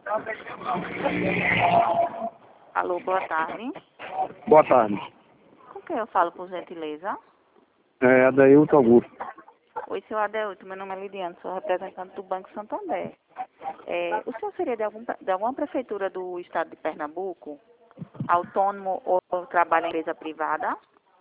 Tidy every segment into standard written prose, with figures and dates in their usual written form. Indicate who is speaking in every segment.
Speaker 1: Alô, boa tarde.
Speaker 2: Boa tarde.
Speaker 1: Com quem eu falo, por gentileza?
Speaker 2: É Adeilton Augusto.
Speaker 1: Oi, seu Adeilton, meu nome é Lidiane, sou representante do Banco Santander. O senhor seria de alguma prefeitura do estado de Pernambuco? Autônomo ou trabalha em empresa privada?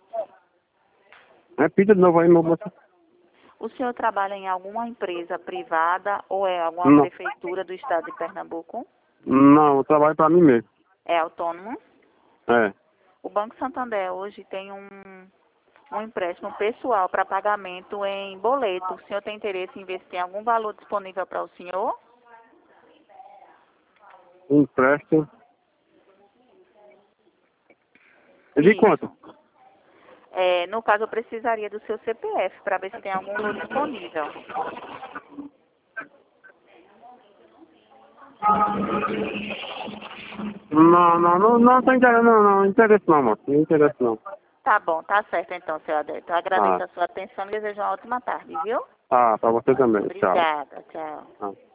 Speaker 2: Repita de novo aí, meu moço.
Speaker 1: O senhor trabalha em alguma empresa privada ou é alguma
Speaker 2: Não.
Speaker 1: prefeitura do estado de Pernambuco?
Speaker 2: Não, eu trabalho para mim mesmo.
Speaker 1: É autônomo?
Speaker 2: É.
Speaker 1: O Banco Santander hoje tem um empréstimo pessoal para pagamento em boleto. O senhor tem interesse em ver se tem algum valor disponível para o senhor?
Speaker 2: Empréstimo. De
Speaker 1: Isso.
Speaker 2: quanto?
Speaker 1: No caso, eu precisaria do seu CPF para ver se tem algum valor disponível.
Speaker 2: Não tem interesse não, interesse não, moço. Não interesse não.
Speaker 1: Tá bom, tá certo então, seu Adelto. Eu agradeço
Speaker 2: Ah,
Speaker 1: a sua atenção e desejo uma ótima tarde, viu?
Speaker 2: pra você também. Tchau.
Speaker 1: Obrigada, tchau.
Speaker 2: Ah.